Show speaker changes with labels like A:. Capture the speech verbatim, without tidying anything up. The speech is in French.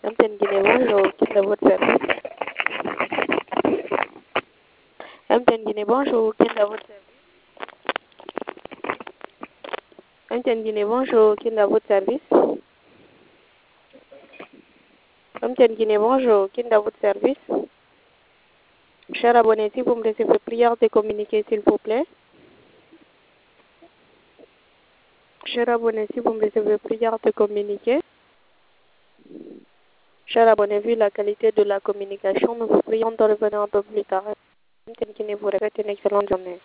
A: M T N Guinée, bonjour, quel est votre service? M T N Guinée, bonjour, quel est votre service? M T N Guinée, bonjour, quel est votre service? M T N Guinée, bonjour, quel est votre service? Cher abonné, si vous me recevez prière de communiquer, s'il vous plaît. Cher abonné, si vous me recevez prière de communiquer. Cher abonné, vu la qualité de la communication, nous vous prions de revenir un peu plus tard. M T N Guinée vous souhaite une excellente journée.